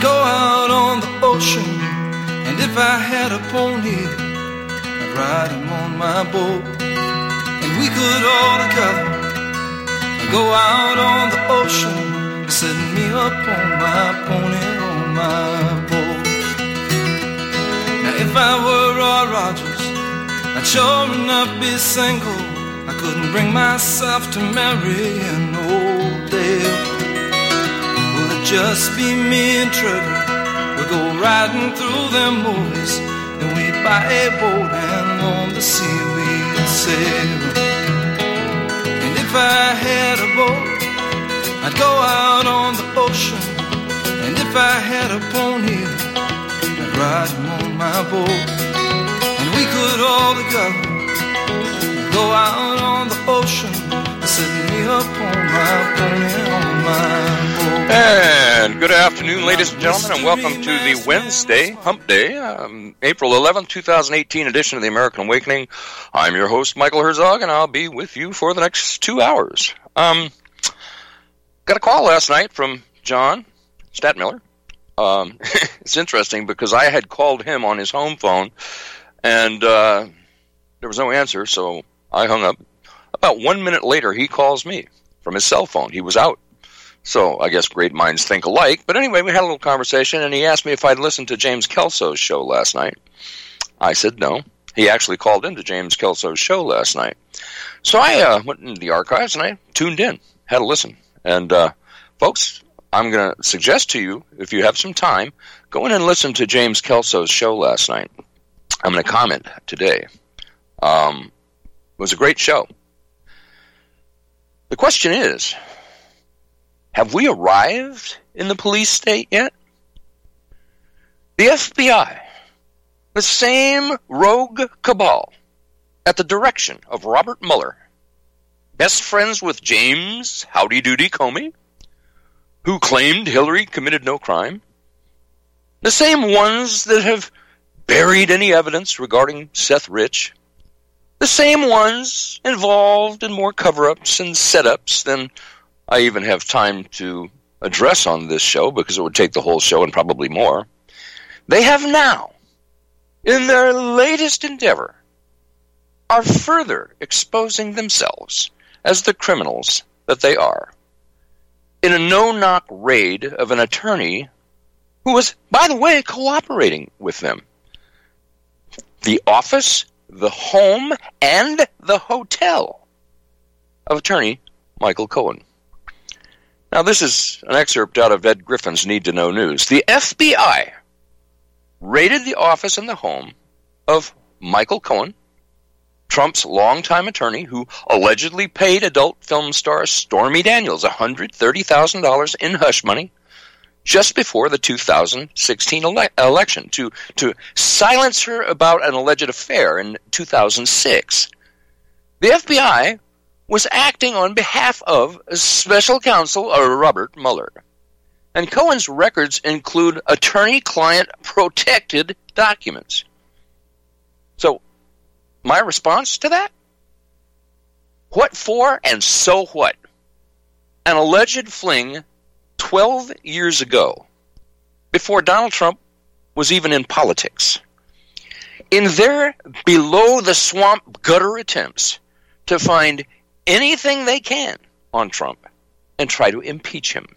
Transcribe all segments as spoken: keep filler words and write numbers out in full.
I'd go out on the ocean, and if I had a pony, I'd ride him on my boat. And we could all together go out on the ocean, set me up on my pony, on my boat. Now if I were Roy Rogers, I'd sure enough be single. I couldn't bring myself to marry an old Dale. Will it just be me and Trevor? We'll go riding through them movies, then we'd buy a boat and on the sea we'd sail. And if I had a boat, I'd go out on the ocean. And if I had a pony, I'd ride him on my boat. And we could all together go out on the ocean, set me up on my pony, on my boat. And good afternoon, ladies and gentlemen, and welcome to the Wednesday, Hump Day, um, April eleventh, twenty eighteen edition of the American Awakening. I'm your host, Michael Herzog, and I'll be with you for the next two hours. Um, got a call last night from John Stadtmiller. Um, it's interesting because I had called him on his home phone, and uh, there was no answer, so I hung up. About one minute later, he calls me from his cell phone. He was out. So I guess great minds think alike. But anyway, we had a little conversation, and he asked me if I'd listened to James Kelso's show last night. I said no. He actually called into James Kelso's show last night. So I uh, went into the archives, and I tuned in, had a listen. And, uh, folks, I'm going to suggest to you, if you have some time, go in and listen to James Kelso's show last night. I'm going to comment today. Um... It was a great show. The question is, have we arrived in the police state yet? The F B I, the same rogue cabal at the direction of Robert Mueller, best friends with James Howdy Doody Comey, who claimed Hillary committed no crime, the same ones that have buried any evidence regarding Seth Rich, the same ones involved in more cover-ups and setups than I even have time to address on this show, because it would take the whole show and probably more. They have now, in their latest endeavor, are further exposing themselves as the criminals that they are, in a no-knock raid of an attorney who was, by the way, cooperating with them. The office, the home, and the hotel of attorney Michael Cohen. Now, this is an excerpt out of Ed Griffin's Need to Know News. The F B I raided the office and the home of Michael Cohen, Trump's longtime attorney, who allegedly paid adult film star Stormy Daniels one hundred thirty thousand dollars in hush money just before the two thousand sixteen ele- election to, to silence her about an alleged affair in two thousand six. The F B I was acting on behalf of Special Counsel Robert Mueller. And Cohen's records include attorney-client protected documents. So, my response to that? What for and so what? An alleged fling twelve years ago, before Donald Trump was even in politics, in their below-the-swamp gutter attempts to find anything they can on Trump and try to impeach him.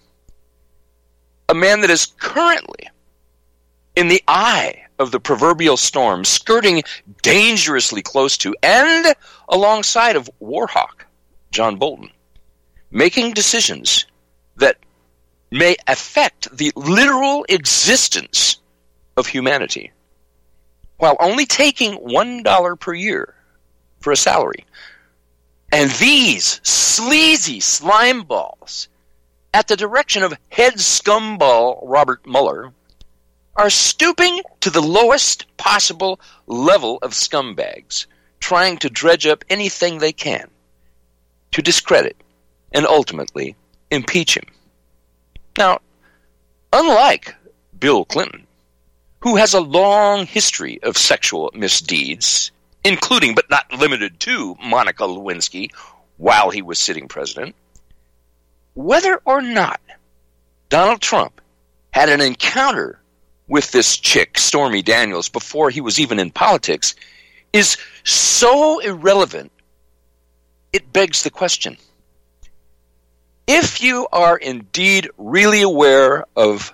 A man that is currently in the eye of the proverbial storm, skirting dangerously close to and alongside of Warhawk, John Bolton, making decisions that may affect the literal existence of humanity, while only taking one dollar per year for a salary. And these sleazy slime balls, at the direction of head scumball Robert Mueller, are stooping to the lowest possible level of scumbags, trying to dredge up anything they can to discredit and ultimately impeach him. Now, unlike Bill Clinton, who has a long history of sexual misdeeds, including but not limited to Monica Lewinsky while he was sitting president, whether or not Donald Trump had an encounter with this chick, Stormy Daniels, before he was even in politics, is so irrelevant, it begs the question. If you are indeed really aware of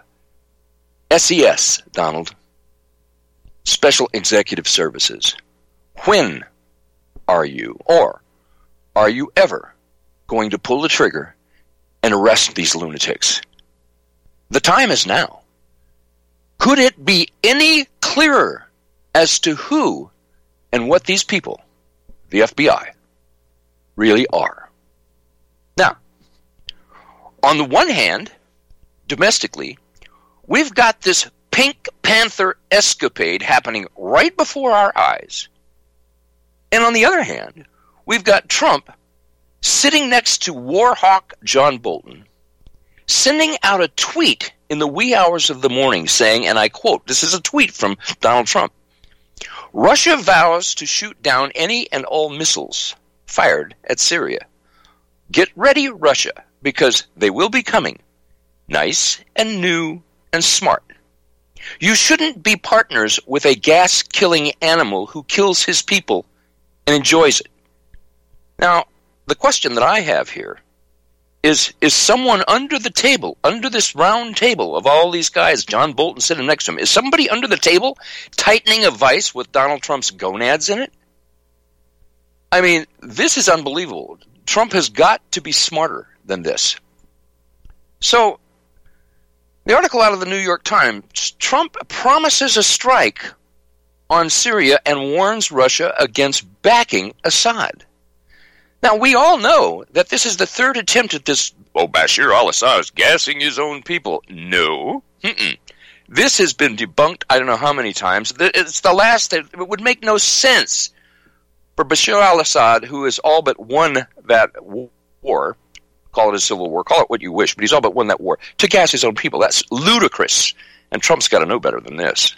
S E S, Donald, Special Executive Services, when are you, or are you ever going to pull the trigger and arrest these lunatics? The time is now. Could it be any clearer as to who and what these people, the F B I, really are? Now, on the one hand, domestically, we've got this Pink Panther escapade happening right before our eyes. And on the other hand, we've got Trump sitting next to war hawk John Bolton, sending out a tweet in the wee hours of the morning saying, and I quote, this is a tweet from Donald Trump, "Russia vows to shoot down any and all missiles fired at Syria. Get ready, Russia, because they will be coming, nice and new and smart. You shouldn't be partners with a gas-killing animal who kills his people and enjoys it." Now, the question that I have here is, is someone under the table, under this round table of all these guys, John Bolton sitting next to him, is somebody under the table tightening a vice with Donald Trump's gonads in it? I mean, this is unbelievable. Trump has got to be smarter than this. So, the article out of the New York Times, Trump promises a strike on Syria and warns Russia against backing Assad. Now, we all know that this is the third attempt at this, oh, Bashar al-Assad is gassing his own people. No. Mm-mm. This has been debunked I don't know how many times. It's the last, it would make no sense for Bashar al-Assad, who has all but won that war, call it a civil war, call it what you wish, but he's all but won that war, to gas his own people. That's ludicrous. And Trump's got to know better than this.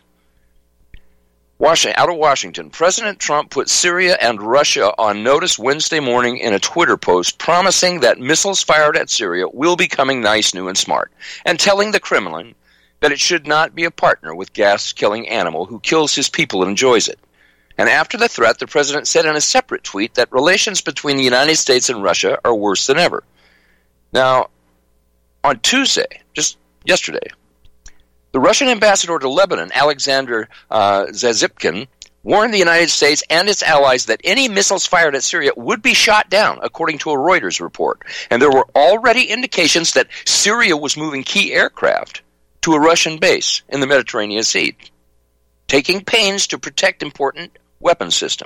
Washington, out of Washington, President Trump put Syria and Russia on notice Wednesday morning in a Twitter post promising that missiles fired at Syria will be coming nice, new, and smart, and telling the Kremlin that it should not be a partner with gas-killing animal who kills his people and enjoys it. And after the threat, the president said in a separate tweet that relations between the United States and Russia are worse than ever. Now, on Tuesday, just yesterday, the Russian ambassador to Lebanon, Alexander uh, Zazipkin, warned the United States and its allies that any missiles fired at Syria would be shot down, according to a Reuters report. And there were already indications that Syria was moving key aircraft to a Russian base in the Mediterranean Sea, taking pains to protect important weapons system.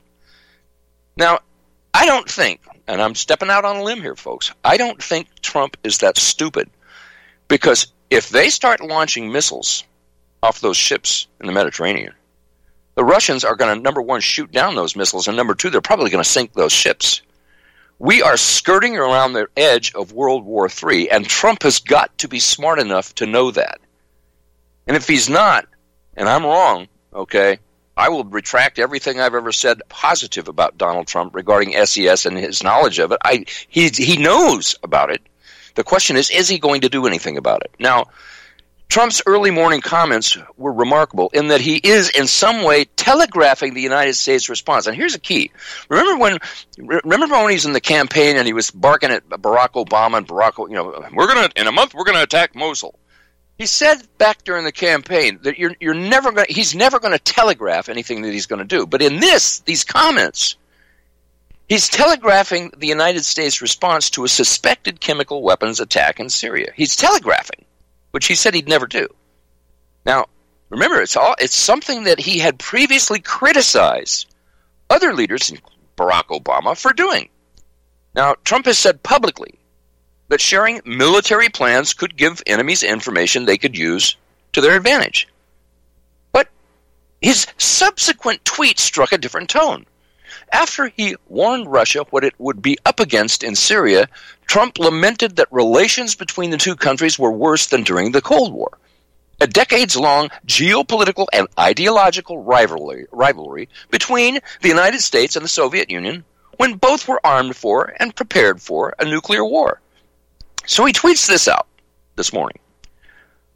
Now, I don't think, and I'm stepping out on a limb here, folks, I don't think Trump is that stupid, because if they start launching missiles off those ships in the Mediterranean, the Russians are going to, number one, shoot down those missiles, and number two, they're probably going to sink those ships. We are skirting around the edge of World War Three, and Trump has got to be smart enough to know that. And if he's not, and I'm wrong, okay, I will retract everything I've ever said positive about Donald Trump regarding S E S and his knowledge of it. I he he knows about it. The question is, is he going to do anything about it? Now, Trump's early morning comments were remarkable in that he is in some way telegraphing the United States response. And here's a key. Remember when remember when he was in the campaign and he was barking at Barack Obama and Barack, you know, we're going to, in a month, we're going to attack Mosul. He said back during the campaign that you're you're never going he's never going to telegraph anything that he's going to do. But in this, these comments, he's telegraphing the United States response to a suspected chemical weapons attack in Syria. He's telegraphing, which he said he'd never do. Now, remember, it's all it's something that he had previously criticized other leaders, Barack Obama, for doing. Now, Trump has said publicly that sharing military plans could give enemies information they could use to their advantage. But his subsequent tweet struck a different tone. After he warned Russia what it would be up against in Syria, Trump lamented that relations between the two countries were worse than during the Cold War, a decades-long geopolitical and ideological rivalry, rivalry between the United States and the Soviet Union when both were armed for and prepared for a nuclear war. So he tweets this out this morning.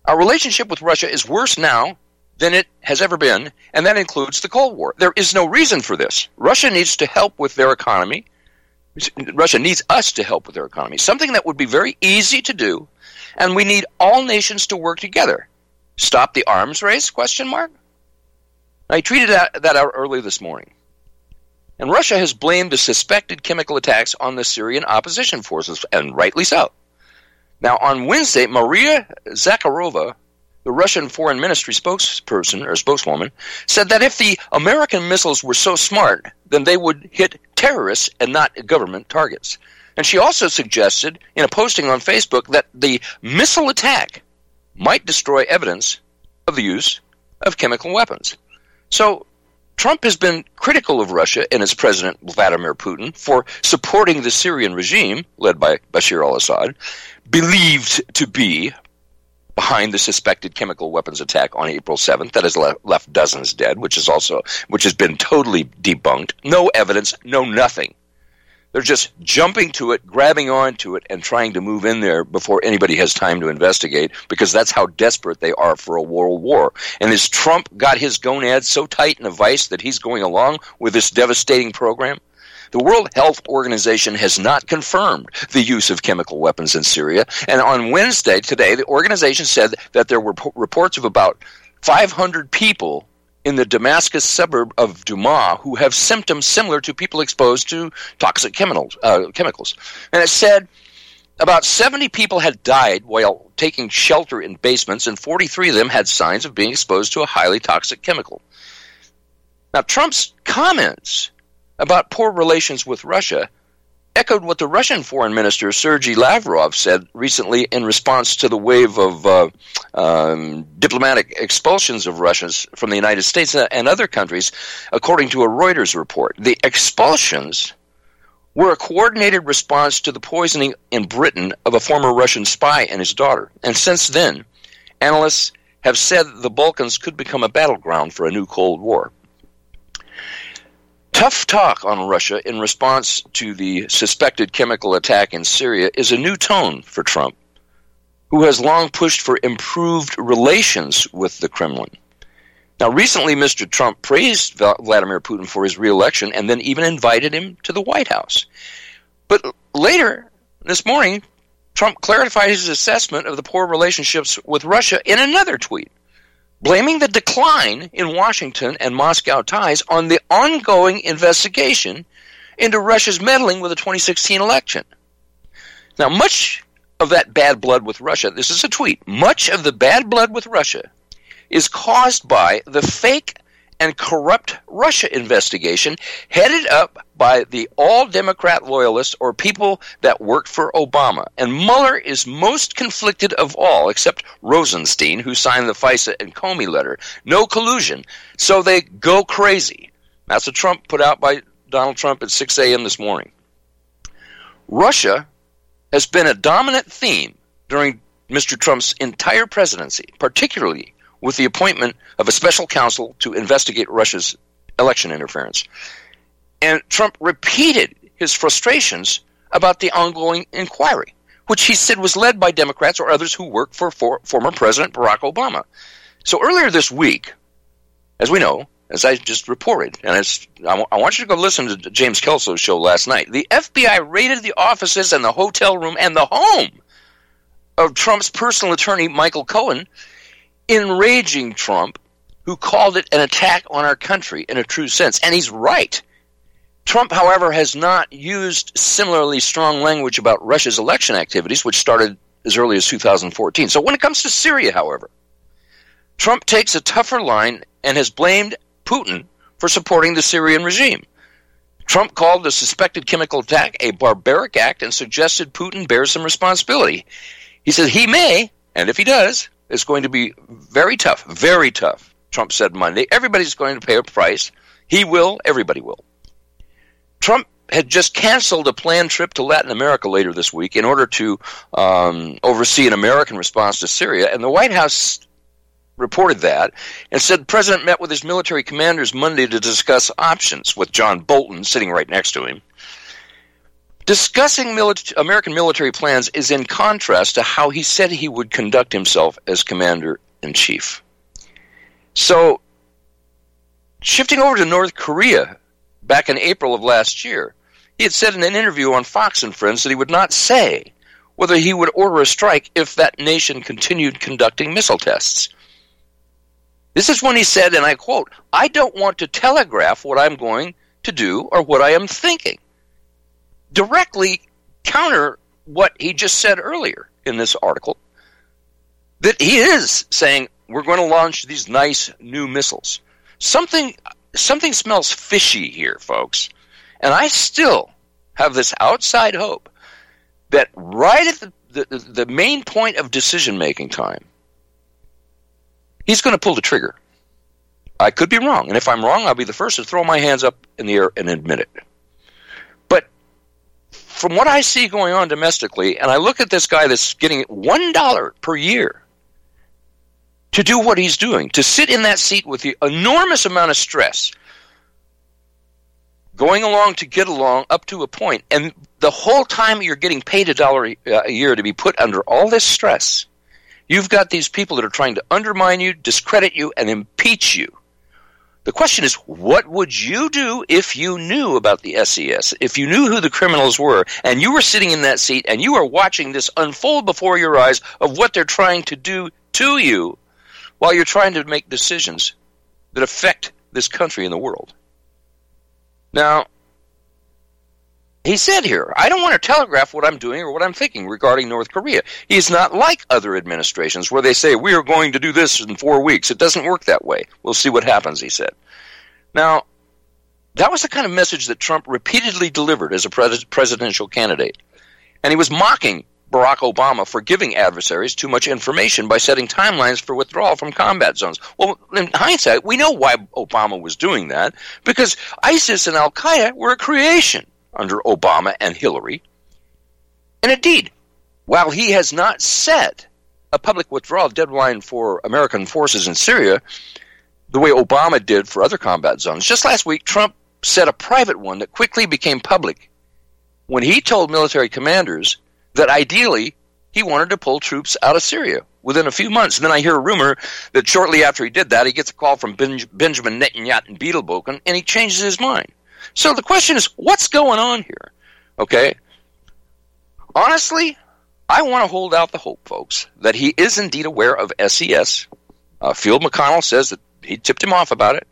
Our relationship with Russia is worse now than it has ever been, and that includes the Cold War. There is no reason for this. Russia needs to help with their economy. Russia needs us to help with their economy, something that would be very easy to do, and we need all nations to work together. Stop the arms race, question mark? I tweeted that, that out early this morning. And Russia has blamed the suspected chemical attacks on the Syrian opposition forces, and rightly so. Now, on Wednesday, Maria Zakharova, the Russian Foreign Ministry spokesperson or spokeswoman, said that if the American missiles were so smart, then they would hit terrorists and not government targets. And she also suggested in a posting on Facebook that the missile attack might destroy evidence of the use of chemical weapons. So Trump has been critical of Russia and its president, Vladimir Putin, for supporting the Syrian regime, led by Bashar al-Assad, believed to be behind the suspected chemical weapons attack on April seventh that has le- left dozens dead, which is also which has been totally debunked. No evidence, no nothing. They're just jumping to it, grabbing onto it, and trying to move in there before anybody has time to investigate, because that's how desperate they are for a world war. And has Trump got his gonads so tight in a vice that he's going along with this devastating program? The World Health Organization has not confirmed the use of chemical weapons in Syria. And on Wednesday, today, the organization said that there were p- reports of about five hundred people in the Damascus suburb of Douma who have symptoms similar to people exposed to toxic chemicals. Uh, chemicals. And it said about seventy people had died while taking shelter in basements, and forty-three of them had signs of being exposed to a highly toxic chemical. Now, Trump's comments about poor relations with Russia echoed what the Russian Foreign Minister Sergei Lavrov said recently in response to the wave of uh, um, diplomatic expulsions of Russians from the United States and other countries, according to a Reuters report. The expulsions were a coordinated response to the poisoning in Britain of a former Russian spy and his daughter. And since then, analysts have said the Balkans could become a battleground for a new Cold War. Tough talk on Russia in response to the suspected chemical attack in Syria is a new tone for Trump, who has long pushed for improved relations with the Kremlin. Now, recently, Mister Trump praised Vladimir Putin for his reelection and then even invited him to the White House. But later this morning, Trump clarified his assessment of the poor relationships with Russia in another tweet, blaming the decline in Washington and Moscow ties on the ongoing investigation into Russia's meddling with the twenty sixteen election. Now, much of that bad blood with Russia, this is a tweet, much of the bad blood with Russia is caused by the fake and corrupt Russia investigation headed up by the all-Democrat loyalists or people that worked for Obama. And Mueller is most conflicted of all, except Rosenstein, who signed the FISA and Comey letter. No collusion. So they go crazy. That's what Trump put out by Donald Trump at six a.m. this morning. Russia has been a dominant theme during Mister Trump's entire presidency, particularly with the appointment of a special counsel to investigate Russia's election interference. And Trump repeated his frustrations about the ongoing inquiry, which he said was led by Democrats or others who worked for, for former President Barack Obama. So earlier this week, as we know, as I just reported, and as, I, w- I want you to go listen to James Kelso's show last night, the F B I raided the offices and the hotel room and the home of Trump's personal attorney, Michael Cohen, enraging Trump, who called it an attack on our country in a true sense. And he's right. Trump, however, has not used similarly strong language about Russia's election activities, which started as early as two thousand fourteen. So when it comes to Syria, however, Trump takes a tougher line and has blamed Putin for supporting the Syrian regime. Trump called the suspected chemical attack a barbaric act and suggested Putin bear some responsibility. He said he may, and if he does, it's going to be very tough, very tough, Trump said Monday. Everybody's going to pay a price. He will, everybody will. Trump had just canceled a planned trip to Latin America later this week in order to um, oversee an American response to Syria, and the White House reported that and said the president met with his military commanders Monday to discuss options, with John Bolton sitting right next to him. Discussing milit- American military plans is in contrast to how he said he would conduct himself as commander-in-chief. So, shifting over to North Korea, back in April of last year, he had said in an interview on Fox and Friends that he would not say whether he would order a strike if that nation continued conducting missile tests. This is when he said, and I quote, "I don't want to telegraph what I'm going to do or what I am thinking." Directly counter what he just said earlier in this article, that he is saying we're going to launch these nice new missiles. Something something smells fishy here, folks. And I still have this outside hope that right at the, the, the main point of decision-making time, he's going to pull the trigger. I could be wrong, and if I'm wrong, I'll be the first to throw my hands up in the air and admit it. But from what I see going on domestically, and I look at this guy that's getting one dollar per year to do what he's doing, to sit in that seat with the enormous amount of stress, going along to get along up to a point, and the whole time you're getting paid a dollar a year to be put under all this stress, you've got these people that are trying to undermine you, discredit you, and impeach you. The question is, what would you do if you knew about the S E S, if you knew who the criminals were, and you were sitting in that seat, and you were watching this unfold before your eyes of what they're trying to do to you while you're trying to make decisions that affect this country and the world? Now, he said here, I don't want to telegraph what I'm doing or what I'm thinking regarding North Korea. He's not like other administrations where they say, we are going to do this in four weeks. It doesn't work that way. We'll see what happens, he said. Now, that was the kind of message that Trump repeatedly delivered as a pres- presidential candidate. And he was mocking Barack Obama for giving adversaries too much information by setting timelines for withdrawal from combat zones. Well, in hindsight, we know why Obama was doing that, because ISIS and Al-Qaeda were a creation under Obama and Hillary. And indeed, while he has not set a public withdrawal deadline for American forces in Syria the way Obama did for other combat zones, just last week Trump set a private one that quickly became public when he told military commanders that ideally he wanted to pull troops out of Syria within a few months. And then I hear a rumor that shortly after he did that, he gets a call from Benj- Benjamin Netanyahu in Beetleboken, and he changes his mind. So the question is, what's going on here? Okay? Honestly, I want to hold out the hope, folks, that he is indeed aware of S E S. Uh, Field McConnell says that he tipped him off about it.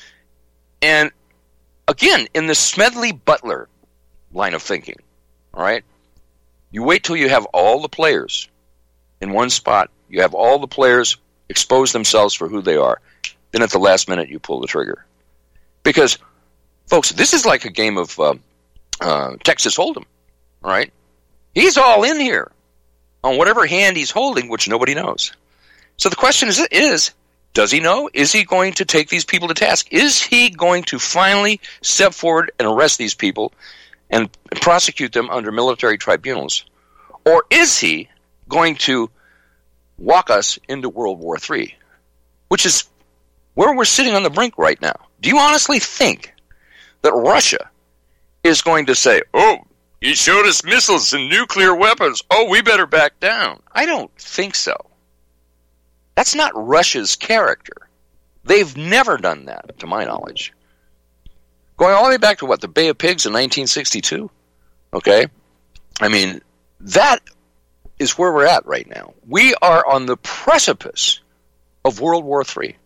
And again, in the Smedley-Butler line of thinking, all right, you wait till you have all the players in one spot. You have all the players expose themselves for who they are. Then at the last minute, you pull the trigger. Because, folks, this is like a game of uh, uh, Texas Hold'em, all right? He's all in here on whatever hand he's holding, which nobody knows. So the question is, is, does he know? Is he going to take these people to task? Is he going to finally step forward and arrest these people and prosecute them under military tribunals? Or is he going to walk us into World War Three, which is where we're sitting on the brink right now? Do you honestly think that Russia is going to say, oh, he showed us missiles and nuclear weapons, oh, we better back down? I don't think so. That's not Russia's character. They've never done that, to my knowledge. Going all the way back to, what, the Bay of Pigs in nineteen sixty-two? Okay? I mean, that is where we're at right now. We are on the precipice of World War Three.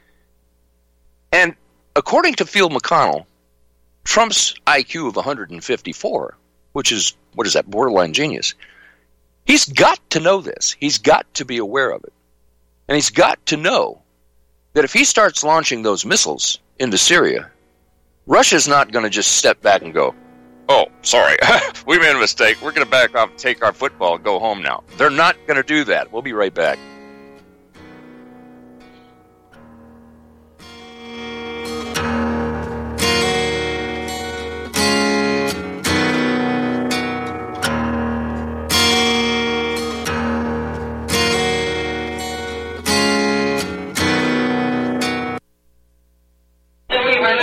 And according to Field McConnell, Trump's I Q of one hundred fifty-four, which is, what is that, borderline genius, he's got to know this. He's got to be aware of it. And he's got to know that if he starts launching those missiles into Syria, Russia's not going to just step back and go, oh, sorry, we made a mistake. We're going to back off, take our football, and go home now. They're not going to do that. We'll be right back.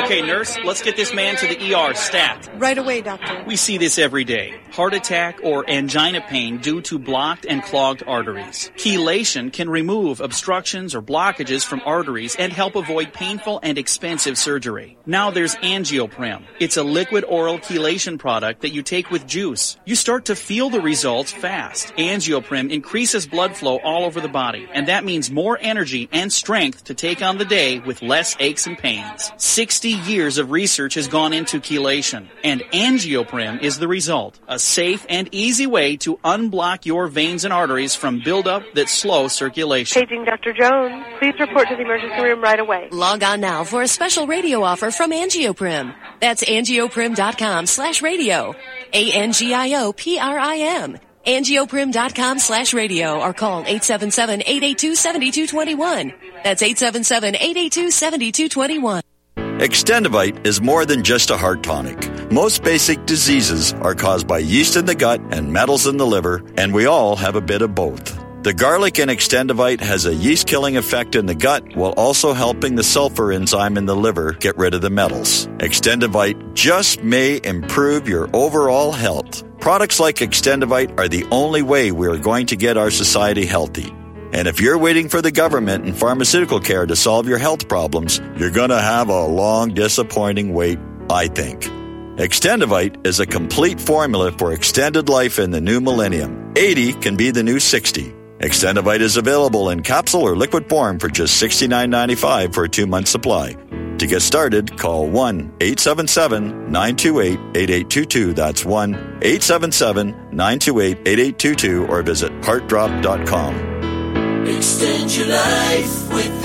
Okay, nurse, let's get this man to the E R stat. Right away, doctor. We see this every day. Heart attack or angina pain due to blocked and clogged arteries. Chelation can remove obstructions or blockages from arteries and help avoid painful and expensive surgery. Now there's Angioprim. It's a liquid oral chelation product that you take with juice. You start to feel the results fast. Angioprim increases blood flow all over the body, and that means more energy and strength to take on the day with less aches and pains. sixty years of research has gone into chelation, and Angioprim is the result. A safe and easy way to unblock your veins and arteries from buildup that slow circulation. Paging Doctor Jones. Please report to the emergency room right away. Log on now for a special radio offer from Angioprim. That's angioprim.com slash radio. A N G I O P R I M. Angioprim.com slash radio or call eight seven seven, eight eight two, seven two two one. That's eight seven seven, eight eight two, seven two two one. Extendivite is more than just a heart tonic. Most basic diseases are caused by yeast in the gut and metals in the liver, and we all have a bit of both. The garlic in Extendivite has a yeast-killing effect in the gut while also helping the sulfur enzyme in the liver get rid of the metals. Extendivite just may improve your overall health. Products like Extendivite are the only way we are going to get our society healthy. And if you're waiting for the government and pharmaceutical care to solve your health problems, you're going to have a long, disappointing wait, I think. Extendivite is a complete formula for extended life in the new millennium. eighty can be the new sixty. Extendivite is available in capsule or liquid form for just sixty-nine ninety-five for a two-month supply. To get started, call one eight seven seven, nine two eight, eight eight two two. That's one eight seven seven, nine two eight, eight eight two two or visit heart drop dot com. Extend your life with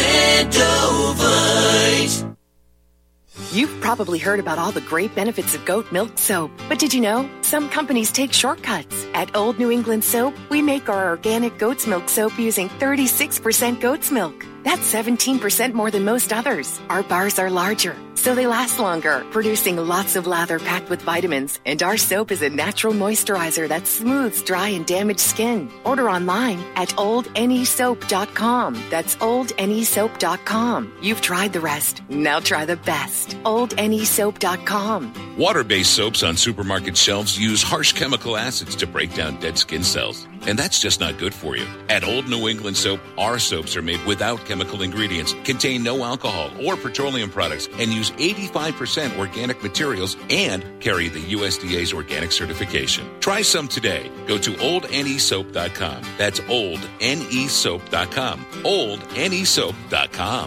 Extendovite. You've probably heard about all the great benefits of goat milk soap, but did you know some companies take shortcuts? At Old New England Soap, we make our organic goat's milk soap using thirty-six percent goat's milk. That's seventeen percent more than most others. Our bars are larger, so they last longer, producing lots of lather packed with vitamins. And our soap is a natural moisturizer that smooths dry and damaged skin. Order online at old n e soap dot com. That's old n e soap dot com. You've tried the rest. Now try the best. old n e soap dot com. Water-based soaps on supermarket shelves use harsh chemical acids to break down dead skin cells. And that's just not good for you. At Old New England Soap, our soaps are made without chemical ingredients, contain no alcohol or petroleum products, and use eighty-five percent organic materials and carry the U S D A's organic certification. Try some today. Go to old n e soap dot com. That's old n e soap dot com. old n e soap dot com.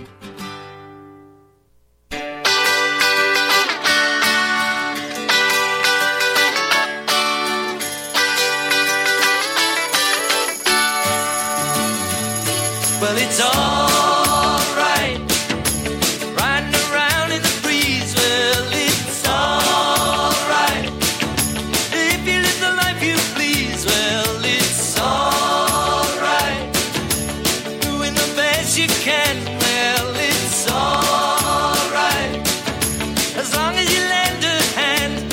Well, it's all right, riding around in the breeze. Well, it's all right, if you live the life you please. Well, it's all right, doing the best you can. Well, it's all right, as long as you lend a hand.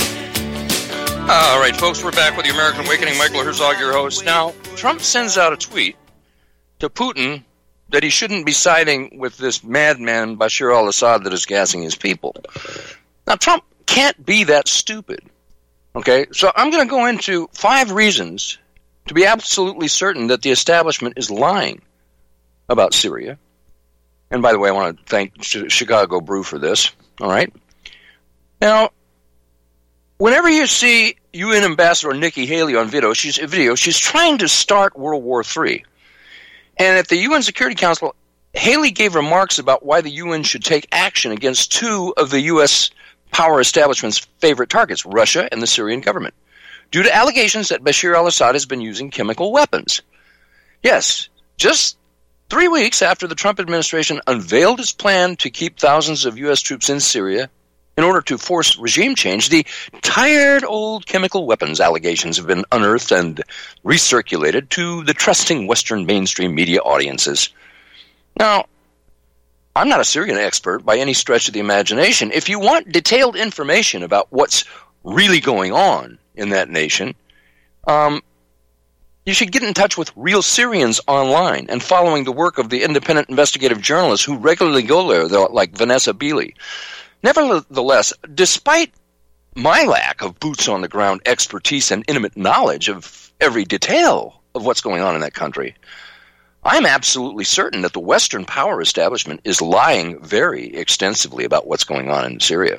All right, folks, we're back with the American Awakening. Michael Herzog, your host. Now, Trump sends out a tweet to Putin that he shouldn't be siding with this madman Bashar al-Assad that is gassing his people. Now, Trump can't be that stupid. Okay, so I'm going to go into five reasons to be absolutely certain that the establishment is lying about Syria. And by the way, I want to thank Chicago Brew for this. All right. Now, whenever you see U N Ambassador Nikki Haley on video, she's video, she's trying to start World War Three. And at the U N Security Council, Haley gave remarks about why the U N should take action against two of the U S power establishment's favorite targets, Russia and the Syrian government, due to allegations that Bashar al-Assad has been using chemical weapons. Yes, just three weeks after the Trump administration unveiled its plan to keep thousands of U S troops in Syria in order to force regime change, the tired old chemical weapons allegations have been unearthed and recirculated to the trusting Western mainstream media audiences. Now, I'm not a Syrian expert by any stretch of the imagination. If you want detailed information about what's really going on in that nation, um, you should get in touch with Real Syrians online and following the work of the independent investigative journalists who regularly go there, like Vanessa Beeley. Nevertheless, despite my lack of boots-on-the-ground expertise and intimate knowledge of every detail of what's going on in that country, I'm absolutely certain that the Western power establishment is lying very extensively about what's going on in Syria.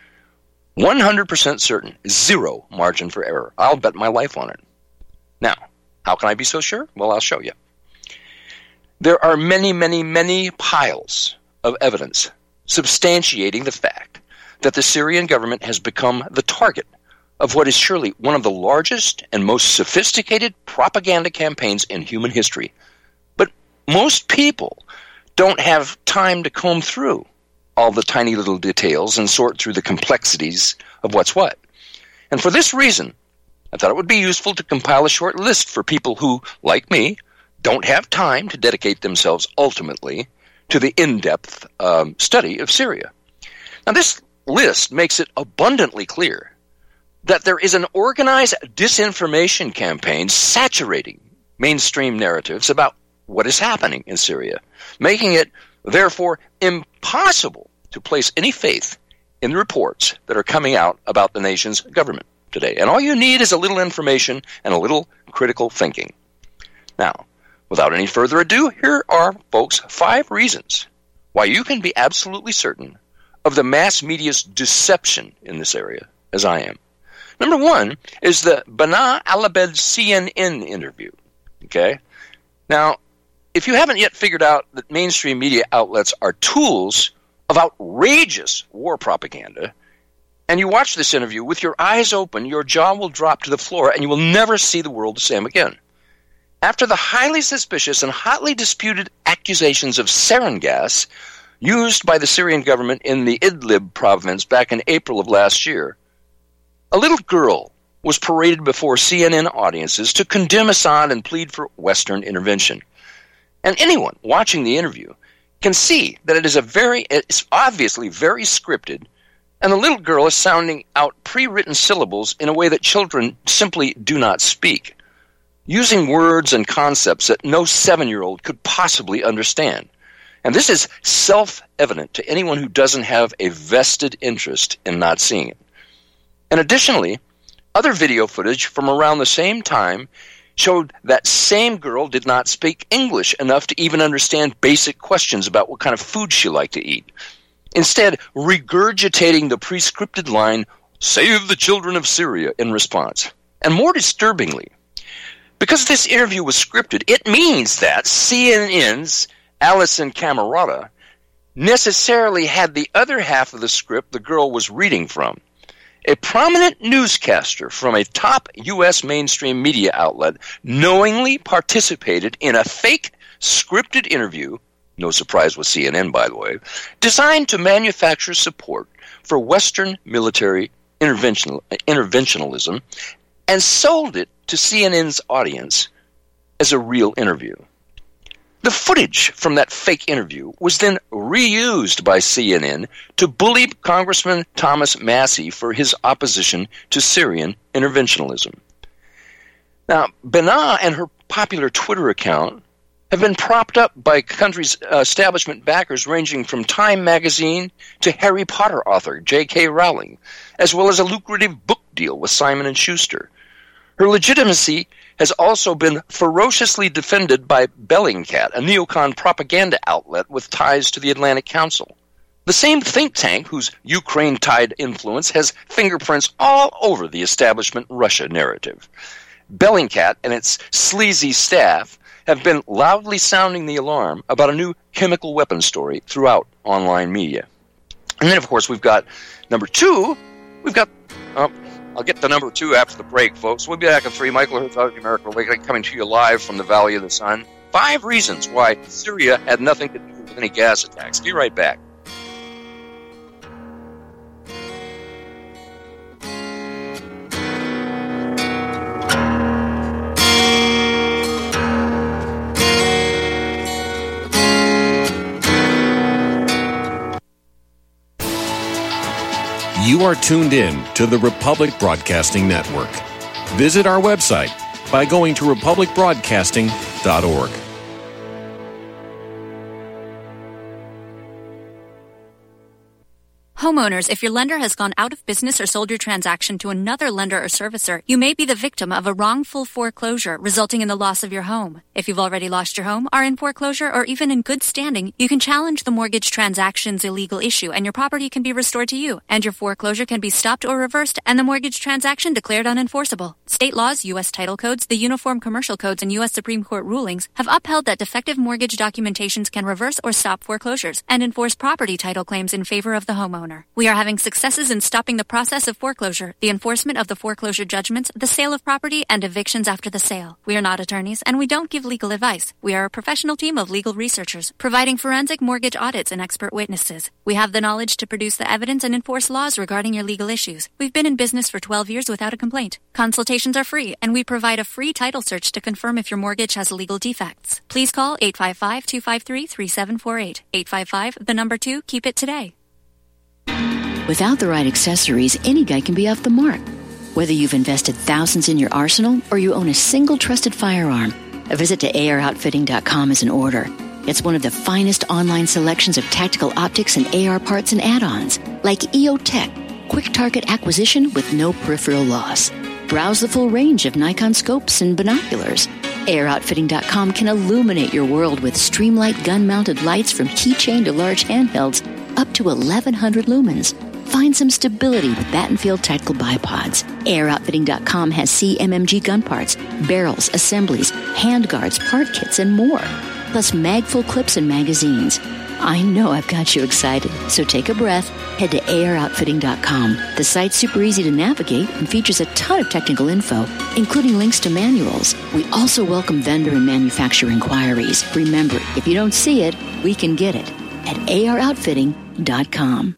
one hundred percent certain. Zero margin for error. I'll bet my life on it. Now, how can I be so sure? Well, I'll show you. There are many, many, many piles of evidence substantiating the fact that the Syrian government has become the target of what is surely one of the largest and most sophisticated propaganda campaigns in human history. But most people don't have time to comb through all the tiny little details and sort through the complexities of what's what. And for this reason, I thought it would be useful to compile a short list for people who, like me, don't have time to dedicate themselves ultimately to the in-depth um, study of Syria. Now, this list makes it abundantly clear that there is an organized disinformation campaign saturating mainstream narratives about what is happening in Syria, making it, therefore, impossible to place any faith in the reports that are coming out about the nation's government today. And all you need is a little information and a little critical thinking. Now, without any further ado, here are, folks, five reasons why you can be absolutely certain of the mass media's deception in this area, as I am. Number one is the Bana Alabed C N N interview. Okay? Now, if you haven't yet figured out that mainstream media outlets are tools of outrageous war propaganda, and you watch this interview with your eyes open, your jaw will drop to the floor, and you will never see the world the same again. After the highly suspicious and hotly disputed accusations of sarin gas used by the Syrian government in the Idlib province back in April of last year, a little girl was paraded before C N N audiences to condemn Assad and plead for Western intervention. And anyone watching the interview can see that it is a very, it's obviously very scripted, and the little girl is sounding out pre-written syllables in a way that children simply do not speak, using words and concepts that no seven-year-old could possibly understand. And this is self-evident to anyone who doesn't have a vested interest in not seeing it. And additionally, other video footage from around the same time showed that same girl did not speak English enough to even understand basic questions about what kind of food she liked to eat. Instead, regurgitating the pre-scripted line, "Save the children of Syria," in response. And more disturbingly, because this interview was scripted, it means that C N N's Alison Camerota necessarily had the other half of the script the girl was reading from. A prominent newscaster from a top U S mainstream media outlet knowingly participated in a fake scripted interview, no surprise with C N N, by the way, designed to manufacture support for Western military interventional, interventionalism, and sold it to C N N's audience as a real interview. The footage from that fake interview was then reused by C N N to bully Congressman Thomas Massie for his opposition to Syrian interventionism. Now, Bana and her popular Twitter account have been propped up by country's uh, establishment backers ranging from Time magazine to Harry Potter author J K Rowling, as well as a lucrative book deal with Simon and Schuster. Her legitimacy has also been ferociously defended by Bellingcat, a neocon propaganda outlet with ties to the Atlantic Council. The same think tank whose Ukraine-tied influence has fingerprints all over the establishment Russia narrative. Bellingcat and its sleazy staff have been loudly sounding the alarm about a new chemical weapons story throughout online media. And then, of course, we've got number two, we've got... Uh, I'll get to number two after the break, folks. We'll be back at three. Michael Herzog, America Awakening, coming to you live from the Valley of the Sun. Five reasons why Syria had nothing to do with any gas attacks. Be right back. You are tuned in to the Republic Broadcasting Network. Visit our website by going to republic broadcasting dot org. Homeowners, if your lender has gone out of business or sold your transaction to another lender or servicer, you may be the victim of a wrongful foreclosure resulting in the loss of your home. If you've already lost your home, are in foreclosure, or even in good standing, you can challenge the mortgage transaction's illegal issue and your property can be restored to you, and your foreclosure can be stopped or reversed and the mortgage transaction declared unenforceable. State laws, U S title codes, the Uniform Commercial Codes, and U S Supreme Court rulings have upheld that defective mortgage documentations can reverse or stop foreclosures and enforce property title claims in favor of the homeowner. We are having successes in stopping the process of foreclosure, the enforcement of the foreclosure judgments, the sale of property, and evictions after the sale. We are not attorneys, and we don't give legal advice. We are a professional team of legal researchers, providing forensic mortgage audits and expert witnesses. We have the knowledge to produce the evidence and enforce laws regarding your legal issues. We've been in business for twelve years without a complaint. Consultations are free, and we provide a free title search to confirm if your mortgage has legal defects. Please call eight five five, two five three, three seven four eight. eight five five, the number two, keep it today. Without the right accessories, any guy can be off the mark. Whether you've invested thousands in your arsenal or you own a single trusted firearm, a visit to A R outfitting dot com is in order. It's one of the finest online selections of tactical optics and A R parts and add-ons, like E O Tech, quick target acquisition with no peripheral loss. Browse the full range of Nikon scopes and binoculars. A R outfitting dot com can illuminate your world with Streamlight gun-mounted lights from keychain to large handhelds up to eleven hundred lumens. Find some stability with Battenfield Tactical Bipods. A R outfitting dot com has C M M G gun parts, barrels, assemblies, handguards, part kits, and more. Plus magful clips and magazines. I know I've got you excited, so take a breath. Head to A R outfitting dot com. The site's super easy to navigate and features a ton of technical info, including links to manuals. We also welcome vendor and manufacturer inquiries. Remember, if you don't see it, we can get it at A R outfitting dot com.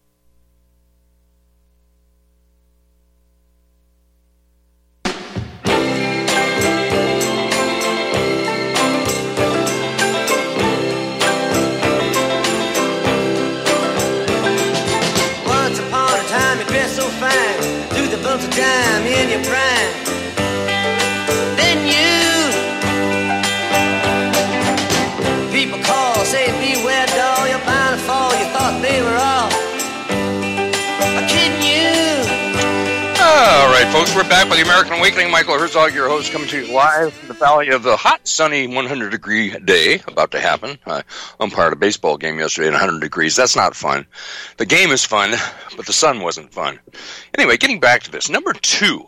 To time in your prime, then you people call, say beware doll, you're bound to fall. You thought they were all kidding you. All right, folks, we're back with the American Awakening. Michael Herzog, your host, coming to you live from the valley of the hot, sunny, one hundred degree day about to happen. I umpired a baseball game yesterday at one hundred degrees. That's not fun. The game is fun, but the sun wasn't fun. Anyway, getting back to this. Number two,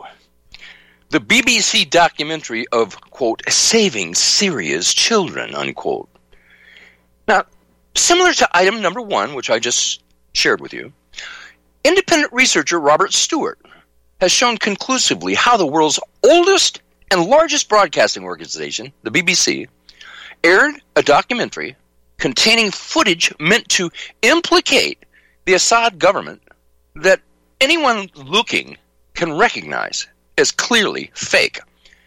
the B B C documentary of, quote, saving Syria's children, unquote. Now, similar to item number one, which I just shared with you, independent researcher Robert Stewart has shown conclusively how the world's oldest and largest broadcasting organization, the B B C, aired a documentary containing footage meant to implicate the Assad government that anyone looking can recognize as clearly fake.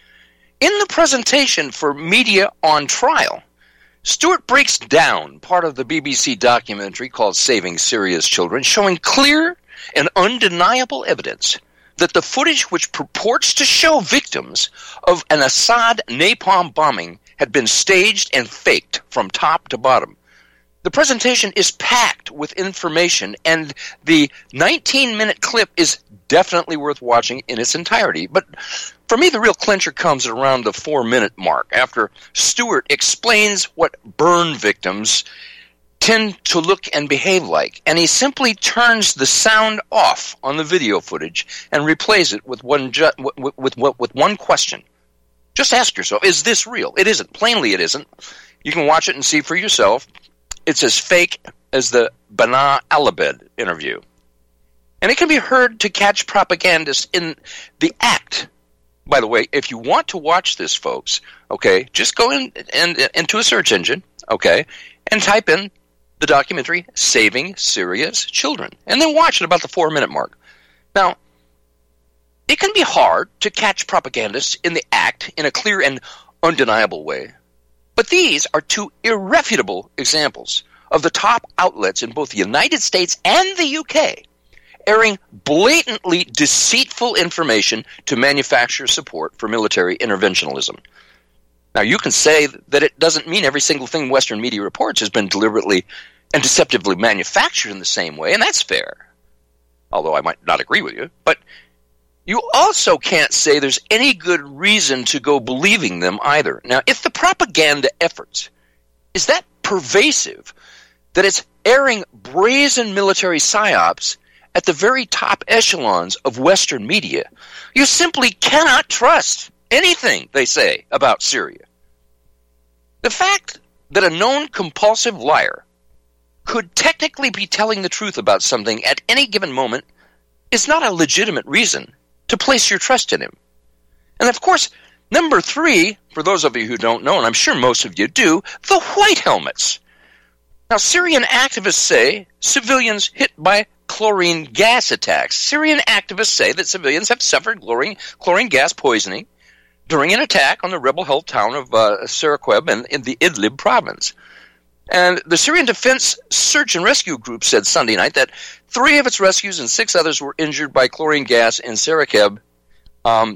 In the presentation for Media on Trial, Stewart breaks down part of the B B C documentary called Saving Syria's Children, showing clear and undeniable evidence that the footage which purports to show victims of an Assad napalm bombing had been staged and faked from top to bottom. The presentation is packed with information, and the nineteen-minute clip is definitely worth watching in its entirety. But for me, the real clincher comes around the four-minute mark, after Stewart explains what burn victims tend to look and behave like, and he simply turns the sound off on the video footage and replays it with one ju- with, with, with, with one question. Just ask yourself, is this real? It isn't. Plainly it isn't. You can watch it and see for yourself. It's as fake as the Bana Alabed interview. And it can be heard to catch propagandists in the act. By the way, if you want to watch this, folks, okay, just go in and into a search engine, okay, and type in the documentary Saving Syria's Children, and then watch it about the four-minute mark. Now, it can be hard to catch propagandists in the act in a clear and undeniable way. But these are two irrefutable examples of the top outlets in both the United States and the U K airing blatantly deceitful information to manufacture support for military interventionism. Now, you can say that it doesn't mean every single thing Western media reports has been deliberately and deceptively manufactured in the same way, and that's fair. although I might not agree with you. But you also can't say there's any good reason to go believing them either. Now, if the propaganda efforts is that pervasive that it's airing brazen military psyops at the very top echelons of Western media, you simply cannot trust anything they say about Syria. The fact that a known compulsive liar could technically be telling the truth about something at any given moment is not a legitimate reason to place your trust in him. And of course, number three, for those of you who don't know, and I'm sure most of you do, the white helmets. Now, Syrian activists say civilians hit by chlorine gas attacks. Syrian activists say that civilians have suffered chlorine, chlorine gas poisoning during an attack on the rebel-held town of uh, Sarakweb in, in the Idlib province. And the Syrian Defense Search and Rescue Group said Sunday night that three of its rescues and six others were injured by chlorine gas in Sarakweb. Um,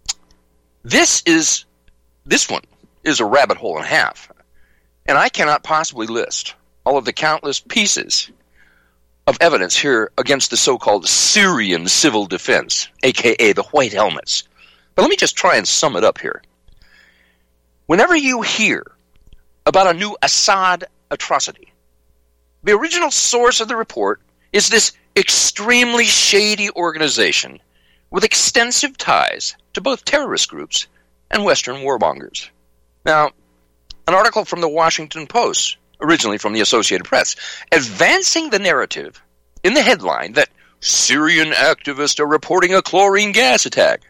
this is this one is a rabbit hole and a half, and I cannot possibly list all of the countless pieces of evidence here against the so-called Syrian civil defense, a k a the White Helmets. But let me just try and sum it up here. Whenever you hear about a new Assad atrocity, the original source of the report is this extremely shady organization with extensive ties to both terrorist groups and Western warmongers. Now, an article from the Washington Post, originally from the Associated Press, advancing the narrative in the headline that Syrian activists are reporting a chlorine gas attack.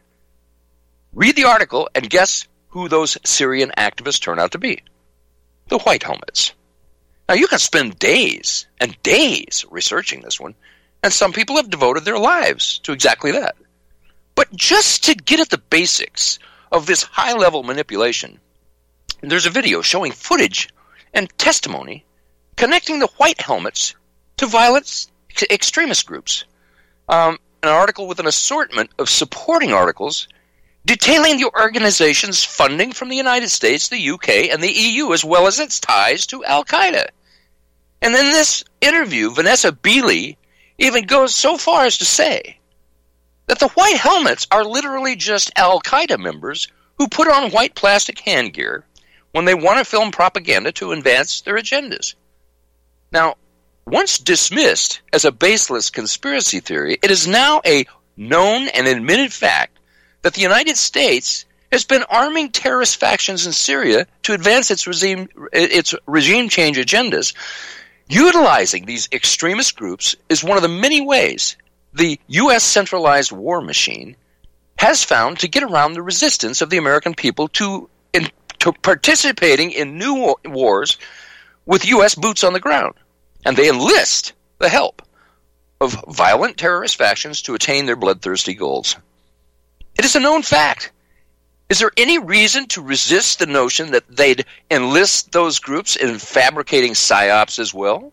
Read the article and guess who those Syrian activists turn out to be. The White Helmets. Now, you can spend days and days researching this one, and some people have devoted their lives to exactly that. But just to get at the basics of this high-level manipulation, there's a video showing footage and testimony connecting the White Helmets to violent extremist groups. Um, an article with an assortment of supporting articles detailing the organization's funding from the United States, the U K, and the E U, as well as its ties to Al-Qaeda. And in this interview, Vanessa Beeley even goes so far as to say that the White Helmets are literally just Al-Qaeda members who put on white plastic handgear when they want to film propaganda to advance their agendas. Now, once dismissed as a baseless conspiracy theory, it is now a known and admitted fact that the United States has been arming terrorist factions in Syria to advance its regime, its regime change agendas. Utilizing these extremist groups is one of the many ways the U S centralized war machine has found to get around the resistance of the American people to, in, to participating in new wars with U S boots on the ground. And they enlist the help of violent terrorist factions to attain their bloodthirsty goals. It is a known fact. Is there any reason to resist the notion that they'd enlist those groups in fabricating psyops as well?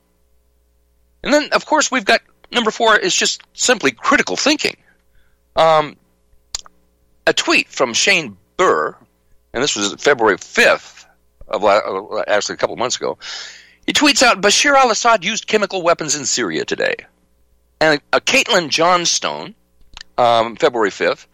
And then, of course, we've got number four is just simply critical thinking. Um, a tweet from Shane Burr, and this was February fifth, of la- actually a couple of months ago. He tweets out, Bashar al-Assad used chemical weapons in Syria today. And uh, Caitlin Johnstone, um, February fifth,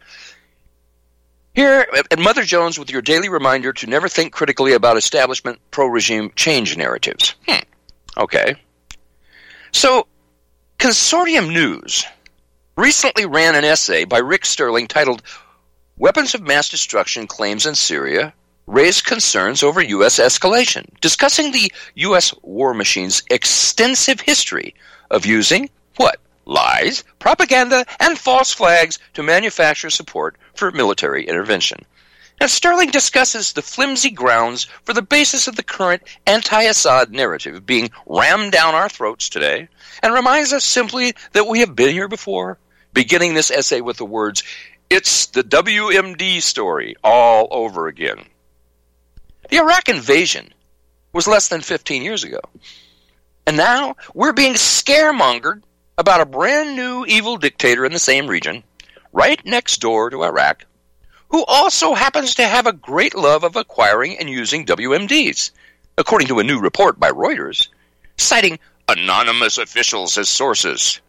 here at Mother Jones with your daily reminder to never think critically about establishment pro-regime change narratives. Hmm. Okay. So, Consortium News recently ran an essay by Rick Sterling titled Weapons of Mass Destruction Claims in Syria Raise Concerns over U S Escalation, discussing the U S war machine's extensive history of using, what? Lies, propaganda, and false flags to manufacture support for military intervention. And Sterling discusses the flimsy grounds for the basis of the current anti-Assad narrative being rammed down our throats today, and reminds us simply that we have been here before, beginning this essay with the words, "It's the W M D story all over again." The Iraq invasion was less than fifteen years ago. And now we're being scaremongered about a brand new evil dictator in the same region, right next door to Iraq, who also happens to have a great love of acquiring and using W M Ds, according to a new report by Reuters, citing anonymous officials as sources.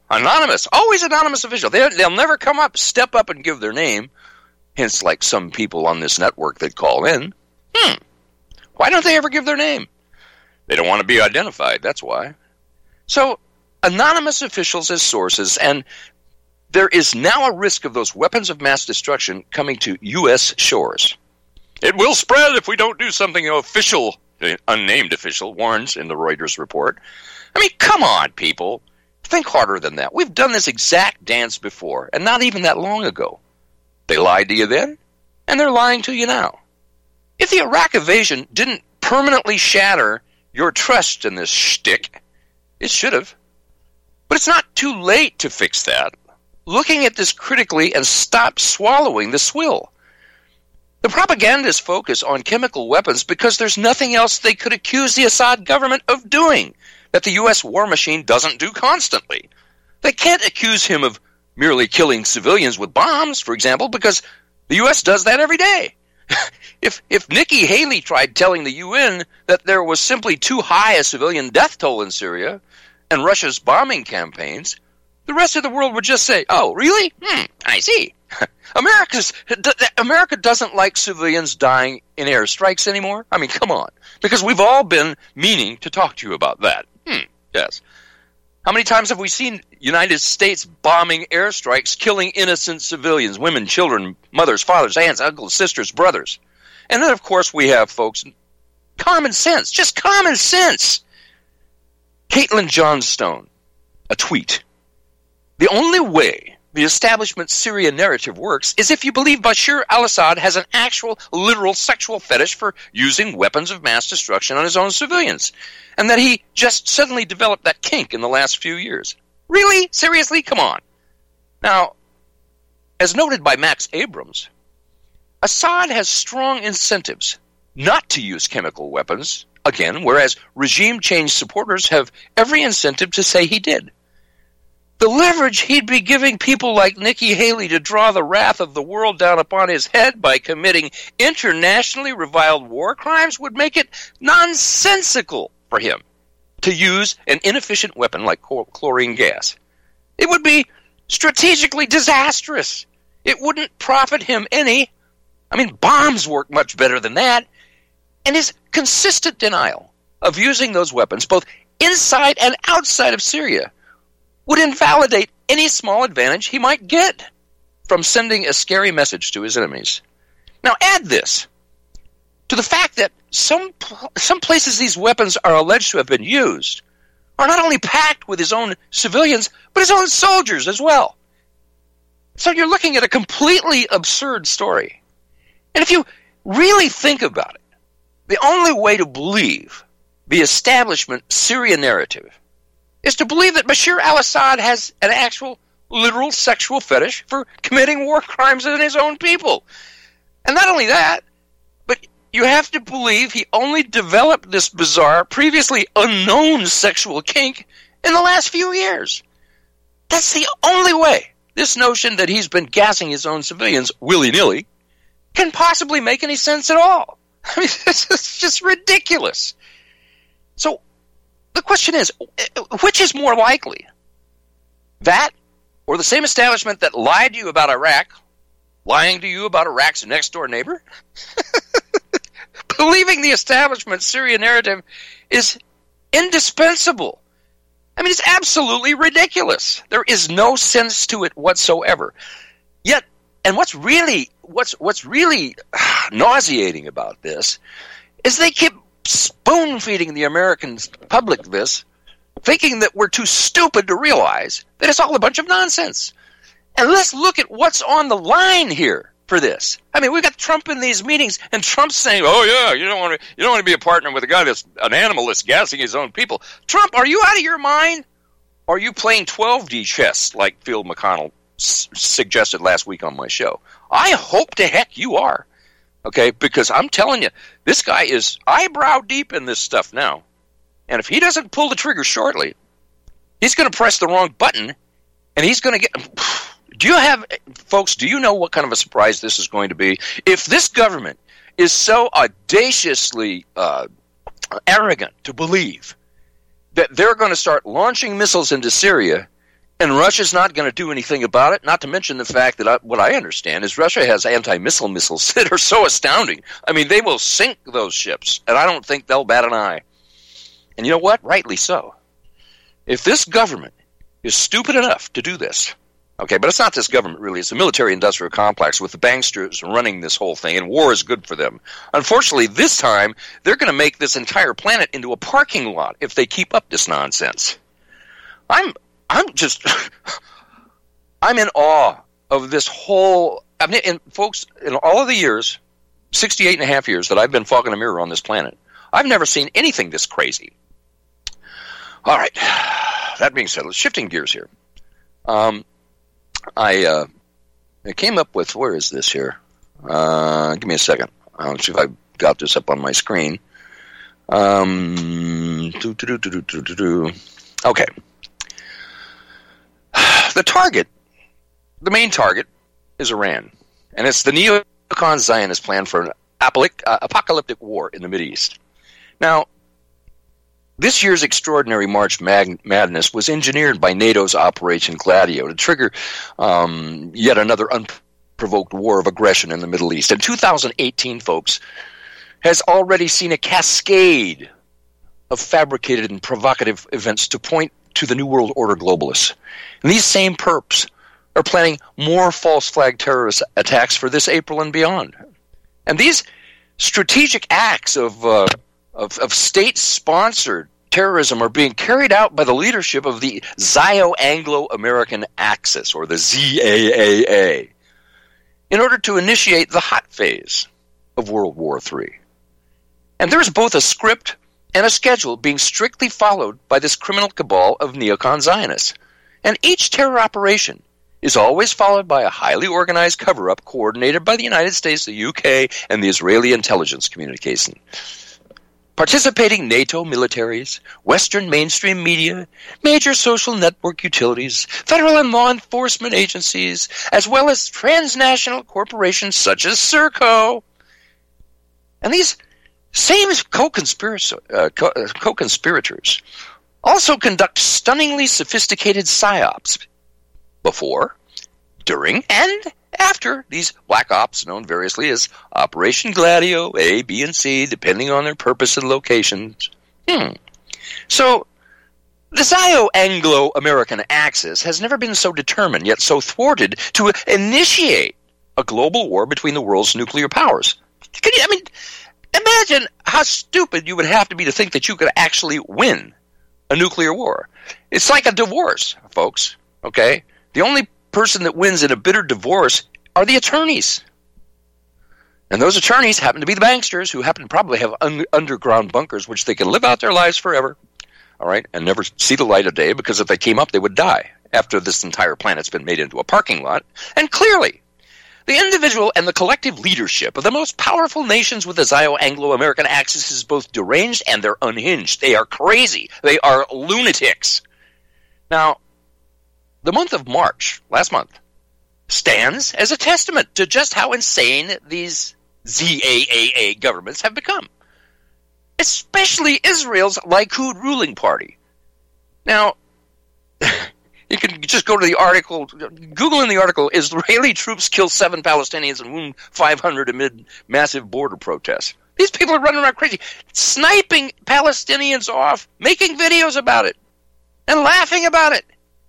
Anonymous. Always anonymous official. They, they'll never come up, step up and give their name. Hence, like some people on this network that call in. Hmm. Why don't they ever give their name? They don't want to be identified, that's why. So, anonymous officials as sources, and there is now a risk of those weapons of mass destruction coming to U S shores. It will spread if we don't do something. Official, unnamed official, warns in the Reuters report. I mean, come on, people. Think harder than that. We've done this exact dance before, and not even that long ago. They lied to you then, and they're lying to you now. If the Iraq invasion didn't permanently shatter your trust in this shtick, it should have. But it's not too late to fix that. Looking at this critically and stop swallowing the swill. The propagandists focus on chemical weapons because there's nothing else they could accuse the Assad government of doing that the U S war machine doesn't do constantly. They can't accuse him of merely killing civilians with bombs, for example, because the U S does that every day. If if Nikki Haley tried telling the U N that there was simply too high a civilian death toll in Syria and Russia's bombing campaigns, the rest of the world would just say, oh, really? Hmm, I see. America's, America doesn't like civilians dying in airstrikes anymore. I mean, come on. Because we've all been meaning to talk to you about that. Hmm, yes. How many times have we seen United States bombing airstrikes, killing innocent civilians, women, children, mothers, fathers, aunts, uncles, sisters, brothers? And then, of course, we have, folks, common sense. Just common sense. Caitlin Johnstone, a tweet. The only way the establishment Syria narrative works is if you believe Bashar al-Assad has an actual, literal sexual fetish for using weapons of mass destruction on his own civilians, and that he just suddenly developed that kink in the last few years. Really? Seriously? Come on. Now, as noted by Max Abrams, Assad has strong incentives not to use chemical weapons, again, whereas regime change supporters have every incentive to say he did. The leverage he'd be giving people like Nikki Haley to draw the wrath of the world down upon his head by committing internationally reviled war crimes would make it nonsensical for him to use an inefficient weapon like chlorine gas. It would be strategically disastrous. It wouldn't profit him any. I mean, bombs work much better than that. And his consistent denial of using those weapons, both inside and outside of Syria, would invalidate any small advantage he might get from sending a scary message to his enemies. Now add this to the fact that some some places these weapons are alleged to have been used are not only packed with his own civilians, but his own soldiers as well. So you're looking at a completely absurd story. And if you really think about it, the only way to believe the establishment Syria narrative is to believe that Bashar al-Assad has an actual, literal sexual fetish for committing war crimes on his own people. And not only that, but you have to believe he only developed this bizarre, previously unknown sexual kink in the last few years. That's the only way this notion that he's been gassing his own civilians willy-nilly can possibly make any sense at all. I mean, this is just ridiculous. So, the question is, which is more likely? That, or the same establishment that lied to you about Iraq, lying to you about Iraq's next-door neighbor? Believing the establishment Syria narrative is indispensable. I mean, it's absolutely ridiculous. There is no sense to it whatsoever. Yet, and what's really, what's what's really nauseating about this is they keep spoon-feeding the American public this, thinking that we're too stupid to realize that it's all a bunch of nonsense. And let's look at what's on the line here for this. I mean, we've got Trump in these meetings, and Trump's saying, "Oh yeah, you don't want to, you don't want to be a partner with a guy that's an animal that's gassing his own people." Trump, are you out of your mind? Or are you playing twelve D chess like Phil McConnell s- suggested last week on my show? I hope to heck you are. Okay, because I'm telling you, this guy is eyebrow deep in this stuff now. And if he doesn't pull the trigger shortly, he's going to press the wrong button, and he's going to get... Do you have... Folks, do you know what kind of a surprise this is going to be? If this government is so audaciously uh, arrogant to believe that they're going to start launching missiles into Syria And Russia's not going to do anything about it, not to mention the fact that I, what I understand is Russia has anti-missile missiles that are so astounding. I mean, they will sink those ships, and I don't think they'll bat an eye. And you know what? Rightly so. If this government is stupid enough to do this, okay, but it's not this government really, it's the military-industrial complex with the banksters running this whole thing, and war is good for them. Unfortunately, this time, they're going to make this entire planet into a parking lot if they keep up this nonsense. I'm... I'm just, I'm in awe of this whole, I mean, and folks, in all of the years, sixty-eight and a half years that I've been fogging a mirror on this planet, I've never seen anything this crazy. All right, that being said, let's shifting gears here. Um, I, uh, I came up with, where is this here? Uh, give me a second. I'll see if I got this up on my screen. Um, do, do, do, do, do, do, do. Okay. The target, the main target, is Iran, and it's the neocon Zionist plan for an apocalyptic war in the Mideast. Now, this year's extraordinary March Madness was engineered by NATO's Operation Gladio to trigger um, yet another unprovoked war of aggression in the Middle East. And two thousand eighteen, folks, has already seen a cascade of fabricated and provocative events to point to the New World Order globalists. And these same perps are planning more false flag terrorist attacks for this April and beyond. And these strategic acts of, uh, of, of state-sponsored terrorism are being carried out by the leadership of the Zio-Anglo-American Axis, or the Z A A A, in order to initiate the hot phase of World War Three. And there is both a script and a schedule being strictly followed by this criminal cabal of neocon Zionists. And each terror operation is always followed by a highly organized cover-up coordinated by the United States, the U K, and the Israeli intelligence communication. Participating NATO militaries, Western mainstream media, major social network utilities, federal and law enforcement agencies, as well as transnational corporations such as Serco. And these same co-conspirator, uh, co- uh, co-conspirators also conduct stunningly sophisticated psyops before, during, and after these black ops, known variously as Operation Gladio, A, B, and C, depending on their purpose and locations. Hmm. So, the Zio-Anglo-American Axis has never been so determined, yet so thwarted, to initiate a global war between the world's nuclear powers. Can you, I mean, imagine how stupid you would have to be to think that you could actually win a nuclear war. It's like a divorce, folks, okay? The only person that wins in a bitter divorce are the attorneys. And those attorneys happen to be the banksters, who happen to probably have un- underground bunkers which they can live out their lives forever, all right, and never see the light of day, because if they came up, they would die after this entire planet's been made into a parking lot. And clearly, the individual and the collective leadership of the most powerful nations with the Zio-Anglo-American Axis is both deranged and they're unhinged. They are crazy. They are lunatics. Now, the month of March, last month, stands as a testament to just how insane these Z A A A governments have become, especially Israel's Likud ruling party. Now, you can just go to the article, Google in the article, Israeli troops kill seven Palestinians and wound five hundred amid massive border protests. These people are running around crazy, sniping Palestinians off, making videos about it, and laughing about it.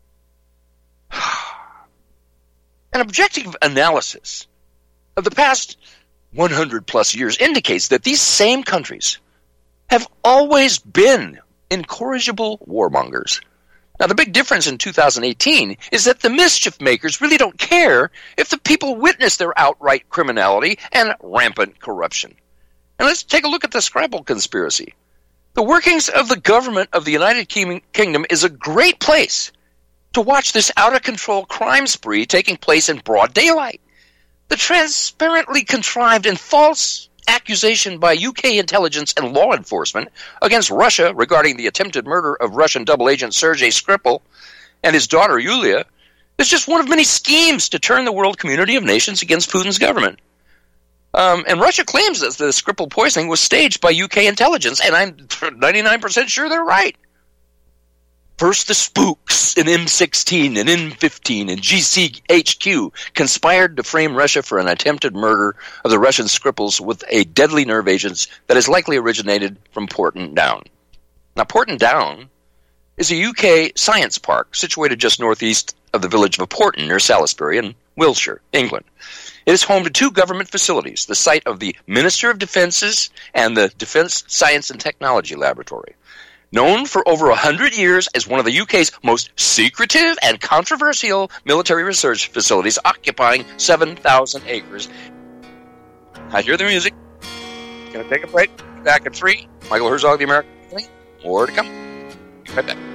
An objective analysis of the past one hundred plus years indicates that these same countries have always been incorrigible warmongers. Now, the big difference in two thousand eighteen is that the mischief makers really don't care if the people witness their outright criminality and rampant corruption. And let's take a look at the Scrabble conspiracy. The workings of the government of the United Kingdom is a great place to watch this out-of-control crime spree taking place in broad daylight. The transparently contrived and false accusation by U K intelligence and law enforcement against Russia regarding the attempted murder of Russian double agent Sergei Skripal and his daughter Yulia is just one of many schemes to turn the world community of nations against Putin's government. Um, and Russia claims that the Skripal poisoning was staged by U K intelligence, and I'm ninety-nine percent sure they're right. First, the spooks in M sixteen and M fifteen and G C H Q conspired to frame Russia for an attempted murder of the Russian Skripals with a deadly nerve agent that has likely originated from Porton Down. Now, Porton Down is a U K science park situated just northeast of the village of Porton near Salisbury in Wiltshire, England. It is home to two government facilities, the site of the Minister of Defence's and the Defence Science and Technology Laboratory. Known for over one hundred years as one of the U K's most secretive and controversial military research facilities, occupying seven thousand acres. I hear the music. Gonna take a break. Back at three. Michael Herzog, the American Family. More to come. Be right back.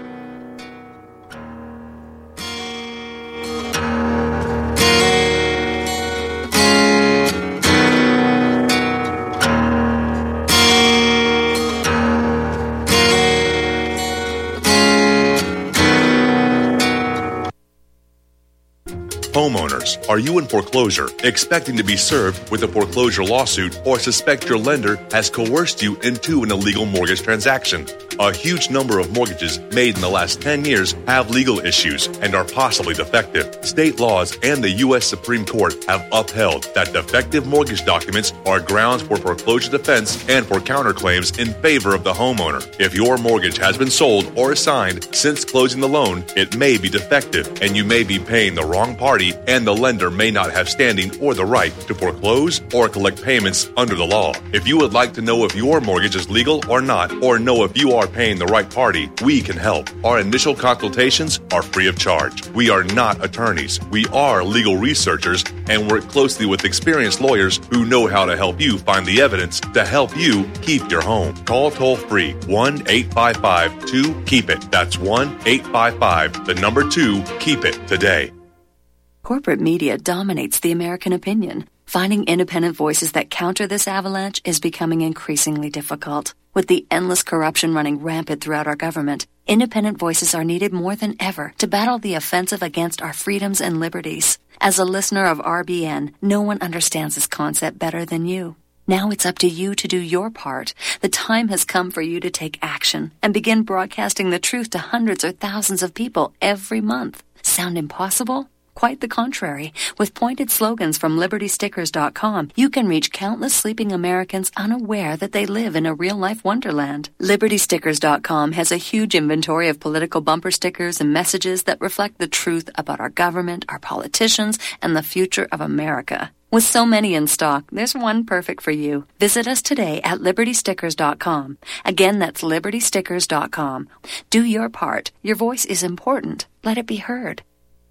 Homeowners, are you in foreclosure, expecting to be served with a foreclosure lawsuit, or suspect your lender has coerced you into an illegal mortgage transaction? A huge number of mortgages made in the last ten years have legal issues and are possibly defective. State laws and the U S Supreme Court have upheld that defective mortgage documents are grounds for foreclosure defense and for counterclaims in favor of the homeowner. If your mortgage has been sold or assigned since closing the loan, it may be defective and you may be paying the wrong party, and the lender may not have standing or the right to foreclose or collect payments under the law. If you would like to know if your mortgage is legal or not, or know if you are paying the right party, we can help. Our initial consultations are free of charge. We are not attorneys. We are legal researchers and work closely with experienced lawyers who know how to help you find the evidence to help you keep your home. Call toll-free one eight five five two keep it. That's one eight five five, the number two, keep it today. Corporate media dominates the American opinion. Finding independent voices that counter this avalanche is becoming increasingly difficult. With the endless corruption running rampant throughout our government, independent voices are needed more than ever to battle the offensive against our freedoms and liberties. As a listener of R B N, no one understands this concept better than you. Now it's up to you to do your part. The time has come for you to take action and begin broadcasting the truth to hundreds or thousands of people every month. Sound impossible? Quite the contrary. With pointed slogans from Liberty Stickers dot com, you can reach countless sleeping Americans unaware that they live in a real-life wonderland. Liberty Stickers dot com has a huge inventory of political bumper stickers and messages that reflect the truth about our government, our politicians, and the future of America. With so many in stock, there's one perfect for you. Visit us today at Liberty Stickers dot com. Again, that's Liberty Stickers dot com. Do your part. Your voice is important. Let it be heard.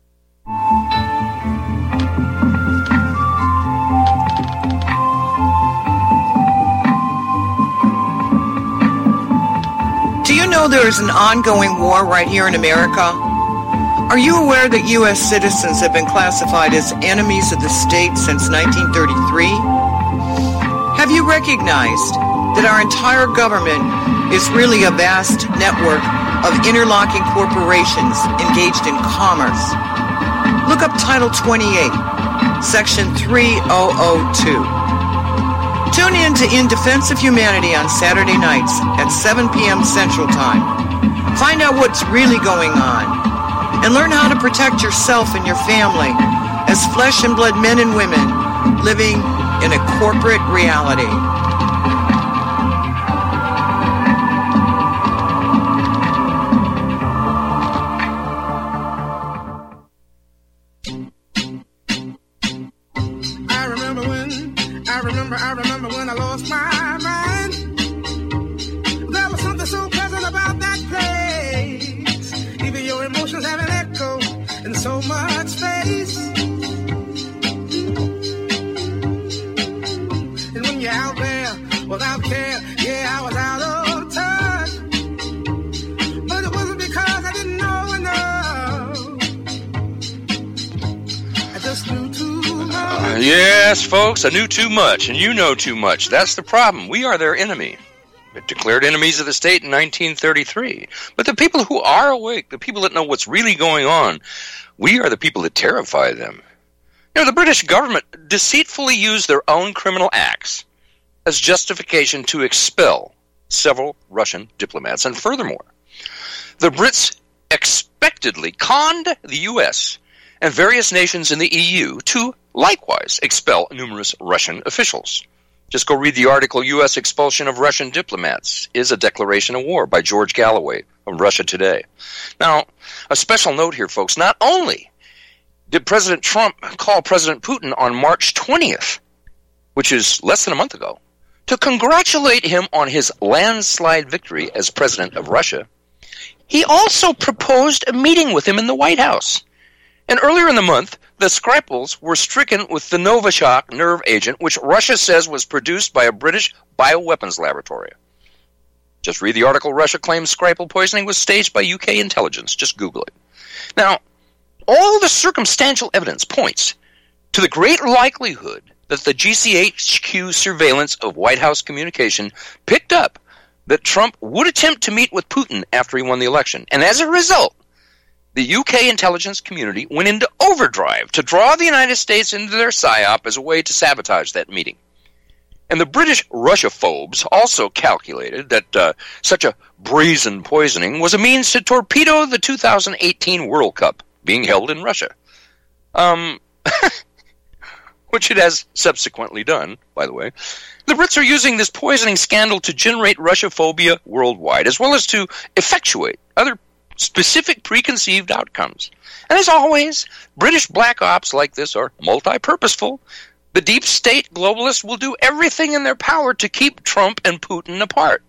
Do you know there is an ongoing war right here in America? Are you aware that U S citizens have been classified as enemies of the state since nineteen thirty-three? Have you recognized that our entire government is really a vast network of interlocking corporations engaged in commerce? Look up Title twenty-eight, Section three thousand two. Tune in to In Defense of Humanity on Saturday nights at seven p.m. Central Time. Find out what's really going on and learn how to protect yourself and your family as flesh and blood men and women living in a corporate reality. I remember, I remember when I lost my mind. There was something so pleasant about that place. Even your emotions have an echo in so much space. And when you're out there without care, yeah, I was out of touch. But it wasn't because I didn't know enough. I just knew too much. Uh, yes, folks, I knew too much, and you know too much. That's the problem. We are their enemy. It declared enemies of the state in nineteen thirty-three. But the people who are awake, the people that know what's really going on, we are the people that terrify them. You know, the British government deceitfully used their own criminal acts as justification to expel several Russian diplomats. And furthermore, the Brits expectedly conned the U S and various nations in the E U to likewise expel numerous Russian officials. Just go read the article, U S Expulsion of Russian Diplomats is a Declaration of War by George Galloway of Russia Today. Now, a special note here, folks. Not only did President Trump call President Putin on March twentieth, which is less than a month ago, to congratulate him on his landslide victory as president of Russia, he also proposed a meeting with him in the White House. And earlier in the month, the Skripals were stricken with the Novichok nerve agent, which Russia says was produced by a British bioweapons laboratory. Just read the article, Russia claims Skripal poisoning was staged by U K intelligence. Just Google it. Now, all the circumstantial evidence points to the great likelihood that the G C H Q surveillance of White House communication picked up that Trump would attempt to meet with Putin after he won the election. And as a result, the U K intelligence community went into overdrive to draw the United States into their psyop as a way to sabotage that meeting. And the British Russia-phobes also calculated that uh, such a brazen poisoning was a means to torpedo the two thousand eighteen World Cup being held in Russia. Um, which it has subsequently done, by the way. The Brits are using this poisoning scandal to generate Russia-phobia worldwide, as well as to effectuate other specific preconceived outcomes. And as always, British black ops like this are multi-purposeful. The deep state globalists will do everything in their power to keep Trump and Putin apart.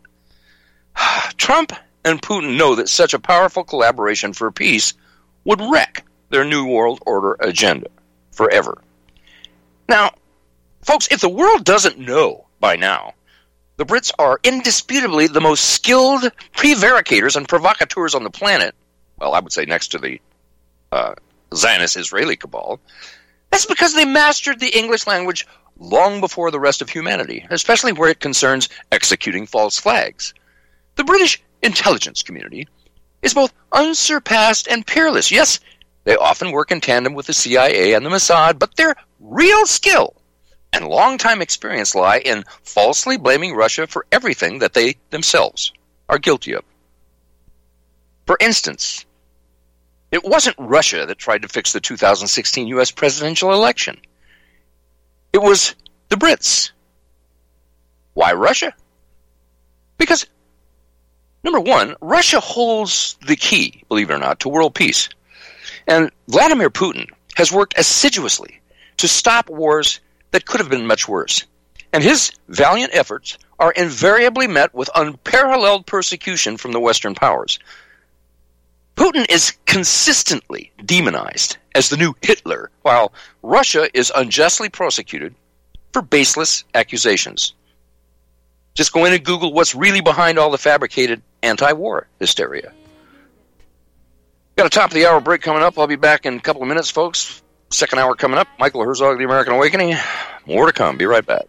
Trump and Putin know that such a powerful collaboration for peace would wreck their New World Order agenda forever. Now, folks, if the world doesn't know by now, the Brits are indisputably the most skilled prevaricators and provocateurs on the planet. Well, I would say next to the uh, Zionist-Israeli cabal. That's because they mastered the English language long before the rest of humanity, especially where it concerns executing false flags. The British intelligence community is both unsurpassed and peerless. Yes, they often work in tandem with the C I A and the Mossad, but their real skill and long-time experience lie in falsely blaming Russia for everything that they themselves are guilty of. For instance, it wasn't Russia that tried to fix the two thousand sixteen U S presidential election. It was the Brits. Why Russia? Because, number one, Russia holds the key, believe it or not, to world peace. And Vladimir Putin has worked assiduously to stop wars that could have been much worse. And his valiant efforts are invariably met with unparalleled persecution from the Western powers. Putin is consistently demonized as the new Hitler, while Russia is unjustly prosecuted for baseless accusations. Just go in and Google what's really behind all the fabricated anti-war hysteria. Got a top of the hour break coming up. I'll be back in a couple of minutes, folks. Second hour coming up. Michael Herzog, The American Awakening. More to come. Be right back.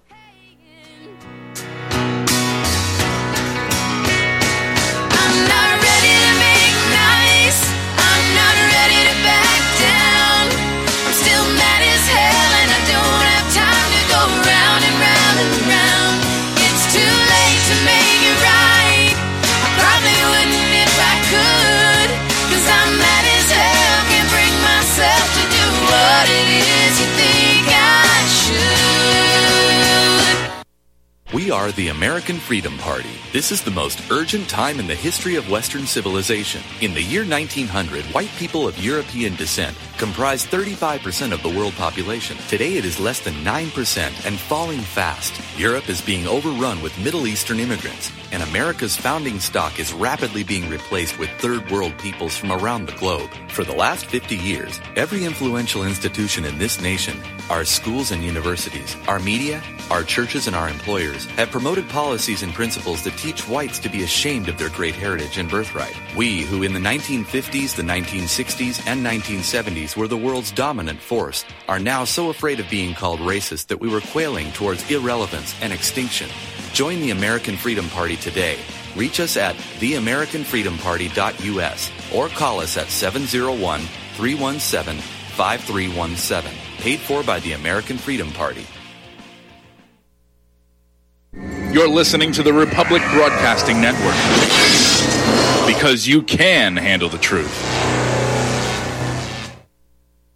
We are the American Freedom Party. This is the most urgent time in the history of Western civilization. In the year nineteen hundred, white people of European descent comprised thirty-five percent of the world population. Today it is less than nine percent and falling fast. Europe is being overrun with Middle Eastern immigrants, and America's founding stock is rapidly being replaced with third world peoples from around the globe. For the last fifty years, every influential institution in this nation, our schools and universities, our media, our churches and our employers have promoted policies and principles that teach whites to be ashamed of their great heritage and birthright. We, who in the nineteen fifties, the nineteen sixties, and nineteen seventies were the world's dominant force, are now so afraid of being called racist that we were quailing towards irrelevance and extinction. Join the American Freedom Party today. Reach us at the american freedom party dot u s or call us at seven oh one, three one seven, five three one seven. Paid for by the American Freedom Party. You're listening to the Republic Broadcasting Network. because you can handle the truth.